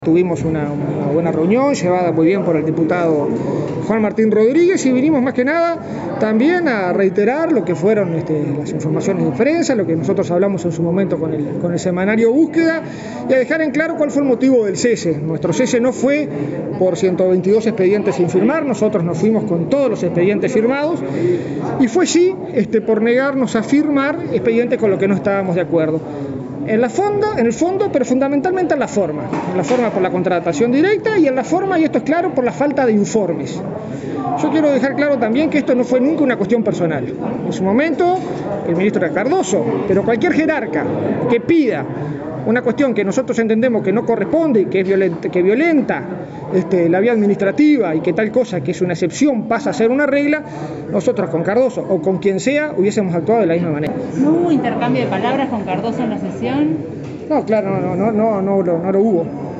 Tuvimos una buena reunión llevada muy bien por el diputado Juan Martín Rodríguez y vinimos más que nada también a reiterar lo que fueron las informaciones de prensa, lo que nosotros hablamos en su momento con el semanario Búsqueda y a dejar en claro cuál fue el motivo del cese. Nuestro cese no fue por 122 expedientes sin firmar, nosotros nos fuimos con todos los expedientes firmados y fue sí por negarnos a firmar expedientes con los que no estábamos de acuerdo. En el fondo, pero fundamentalmente en la forma por la contratación directa y en la forma, y esto es claro, por la falta de informes. Yo quiero dejar claro también que esto no fue nunca una cuestión personal. En su momento, el ministro era Cardoso, pero cualquier jerarca que pida una cuestión que nosotros entendemos que no corresponde, que violenta la vía administrativa y que tal cosa que es una excepción pasa a ser una regla, nosotros con Cardoso o con quien sea hubiésemos actuado de la misma manera. ¿No hubo intercambio de palabras con Cardoso en la sesión? No, claro, no lo hubo.